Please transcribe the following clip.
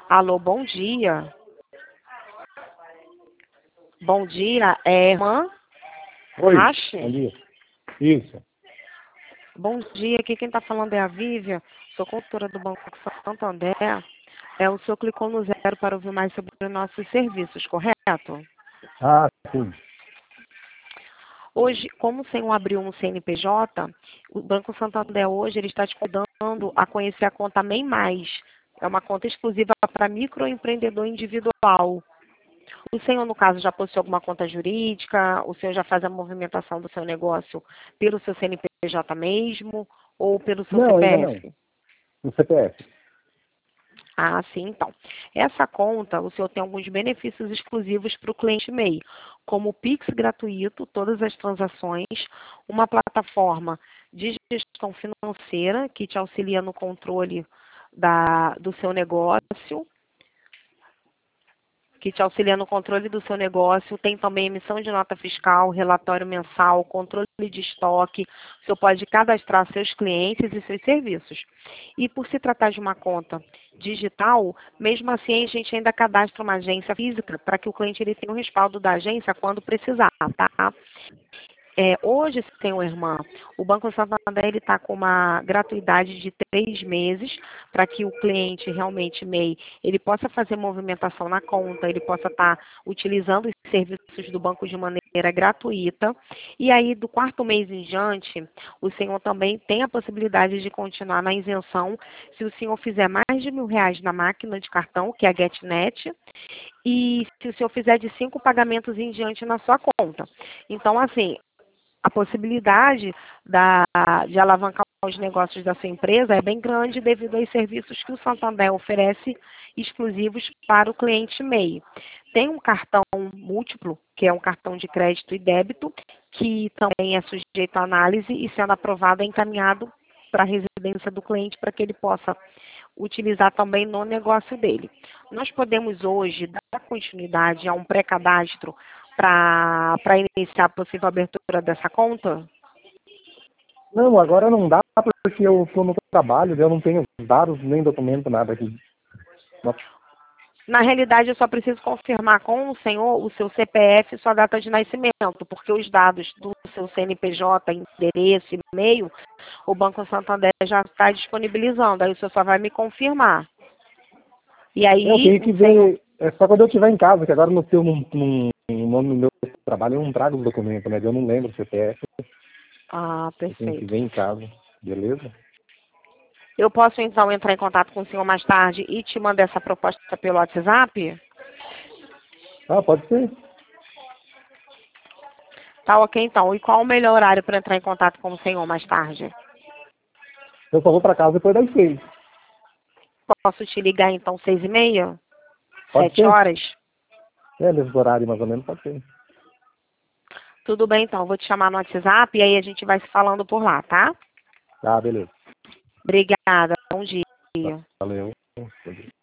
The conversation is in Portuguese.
Alô, bom dia. Bom dia, é irmã Oi, Rache? bom dia. Isso. Bom dia, aqui quem está falando é a Vívia, sou consultora do Banco Santander. O senhor clicou no 0 para ouvir mais sobre nossos serviços, correto? Ah, sim. Hoje, como o senhor abriu um CNPJ, o Banco Santander hoje ele está te convidando a conhecer a conta MEI Mais. É uma conta exclusiva para microempreendedor individual. O senhor, no caso, já possui alguma conta jurídica? O senhor já faz a movimentação do seu negócio pelo seu CNPJ mesmo ou pelo seu Não, ainda não. CPF? No CPF. Ah, sim, então. Essa conta, o senhor tem alguns benefícios exclusivos para o cliente MEI, como o Pix gratuito, todas as transações, uma plataforma de gestão financeira que te auxilia no controle do seu negócio, tem também emissão de nota fiscal, relatório mensal, controle de estoque, o senhor pode cadastrar seus clientes e seus serviços. E por se tratar de uma conta digital, mesmo assim a gente ainda cadastra uma agência física para que o cliente ele tenha o respaldo da agência quando precisar, tá? Hoje, senhor irmã, o Banco Santander está com uma gratuidade de 3 meses para que o cliente realmente MEI ele possa fazer movimentação na conta, ele possa estar utilizando os serviços do banco de maneira gratuita. E aí, do 4º mês em diante, o senhor também tem a possibilidade de continuar na isenção se o senhor fizer mais de R$ 1.000 na máquina de cartão, que é a GetNet, e se o senhor fizer de 5 pagamentos em diante na sua conta. Então, assim, a possibilidade de alavancar os negócios da sua empresa é bem grande devido aos serviços que o Santander oferece exclusivos para o cliente MEI. Tem um cartão múltiplo, que é um cartão de crédito e débito, que também é sujeito à análise e, sendo aprovado, é encaminhado para a residência do cliente para que ele possa utilizar também no negócio dele. Nós podemos hoje dar continuidade a um pré-cadastro para iniciar a possível abertura dessa conta? Não, agora não dá porque eu estou no trabalho, eu não tenho dados nem documento, nada aqui. Na realidade, eu só preciso confirmar com o senhor o seu CPF e sua data de nascimento, porque os dados do seu CNPJ, endereço, e-mail, o Banco Santander já está disponibilizando. Aí o senhor só vai me confirmar. E Eu aí, tenho que o senhor... ver, é só quando eu estiver em casa, que agora no nome do meu trabalho eu não trago os documentos, né? Eu não lembro o CPF, Ah, eu tenho que perfeito. ver em casa, beleza? Eu posso, então, entrar em contato com o senhor mais tarde e te mandar essa proposta pelo WhatsApp? Ah, pode ser. Tá ok, então. E qual o melhor horário para entrar em contato com o senhor mais tarde? Eu só vou para casa depois das 6. Posso te ligar, então, 6h30? Pode Sete ser? horas? É, nesse horário mais ou menos, pode ser. Tudo bem, então. Vou te chamar no WhatsApp e aí a gente vai se falando por lá, tá? Ah, beleza. Obrigada. Bom dia. Valeu.